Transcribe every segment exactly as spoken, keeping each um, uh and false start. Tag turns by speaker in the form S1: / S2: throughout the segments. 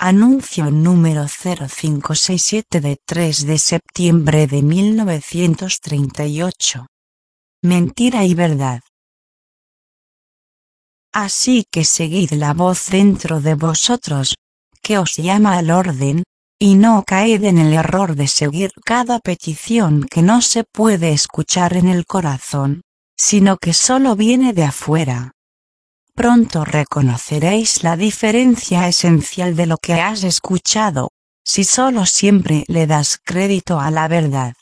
S1: Anuncio número cero cinco seis siete de tres de septiembre de mil novecientos treinta y ocho. Mentira y verdad. Así que seguid la voz dentro de vosotros, que os llama al orden, y no caed en el error de seguir cada petición que no se puede escuchar en el corazón, sino que solo viene de afuera. Pronto reconoceréis la diferencia esencial de lo que has escuchado, si solo siempre le das crédito a la verdad.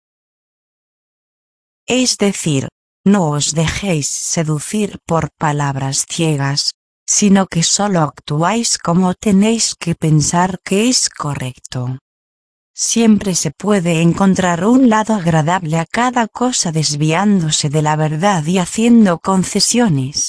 S1: Es decir, no os dejéis seducir por palabras ciegas, sino que solo actuáis como tenéis que pensar que es correcto. Siempre se puede encontrar un lado agradable a cada cosa desviándose de la verdad y haciendo concesiones.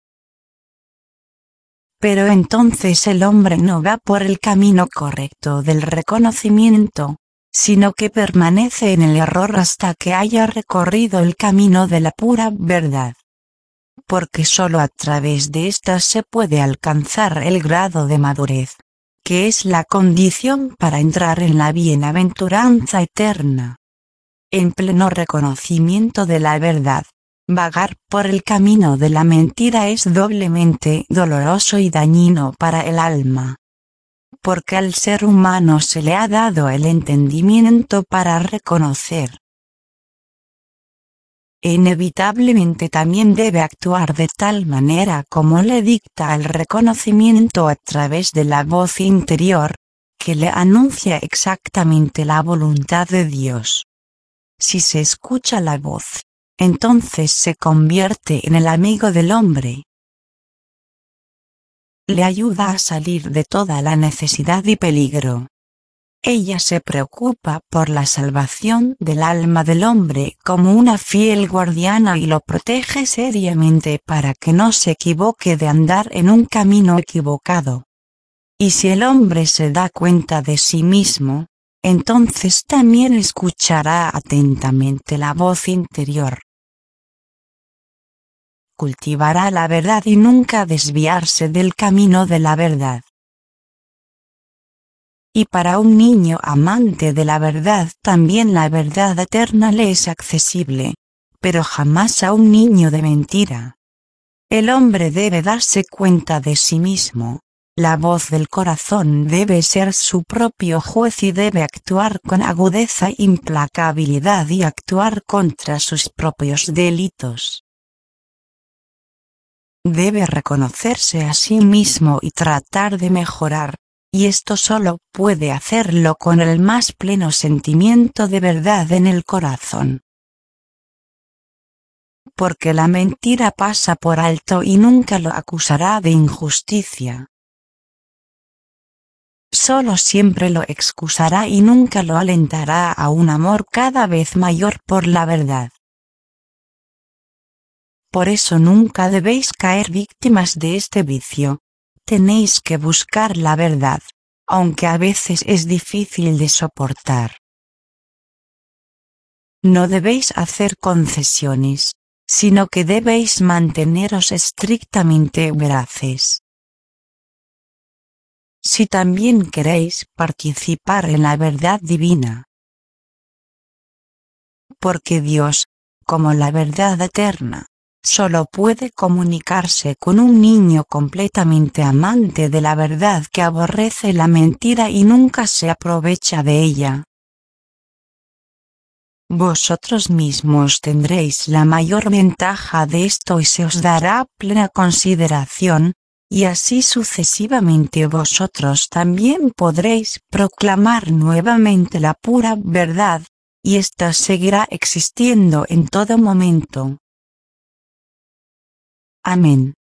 S1: Pero entonces el hombre no va por el camino correcto del reconocimiento, sino que permanece en el error hasta que haya recorrido el camino de la pura verdad. Porque solo a través de ésta se puede alcanzar el grado de madurez, que es la condición para entrar en la bienaventuranza eterna. En pleno reconocimiento de la verdad, vagar por el camino de la mentira es doblemente doloroso y dañino para el alma. Porque al ser humano se le ha dado el entendimiento para reconocer. Inevitablemente también debe actuar de tal manera como le dicta el reconocimiento a través de la voz interior, que le anuncia exactamente la voluntad de Dios. Si se escucha la voz, entonces se convierte en el amigo del hombre. Le ayuda a salir de toda la necesidad y peligro. Ella se preocupa por la salvación del alma del hombre como una fiel guardiana y lo protege seriamente para que no se equivoque de andar en un camino equivocado. Y si el hombre se da cuenta de sí mismo, entonces también escuchará atentamente la voz interior. Cultivará la verdad y nunca desviarse del camino de la verdad. Y para un niño amante de la verdad también la verdad eterna le es accesible, pero jamás a un niño de mentira. El hombre debe darse cuenta de sí mismo, la voz del corazón debe ser su propio juez y debe actuar con agudeza e implacabilidad y actuar contra sus propios delitos. Debe reconocerse a sí mismo y tratar de mejorar. Y esto solo puede hacerlo con el más pleno sentimiento de verdad en el corazón. Porque la mentira pasa por alto y nunca lo acusará de injusticia. Solo siempre lo excusará y nunca lo alentará a un amor cada vez mayor por la verdad. Por eso nunca debéis caer víctimas de este vicio. Tenéis que buscar la verdad, aunque a veces es difícil de soportar. No debéis hacer concesiones, sino que debéis manteneros estrictamente veraces. Si también queréis participar en la verdad divina. Porque Dios, como la verdad eterna, solo puede comunicarse con un niño completamente amante de la verdad que aborrece la mentira y nunca se aprovecha de ella. Vosotros mismos tendréis la mayor ventaja de esto y se os dará plena consideración, y así sucesivamente vosotros también podréis proclamar nuevamente la pura verdad, y ésta seguirá existiendo en todo momento. Amén.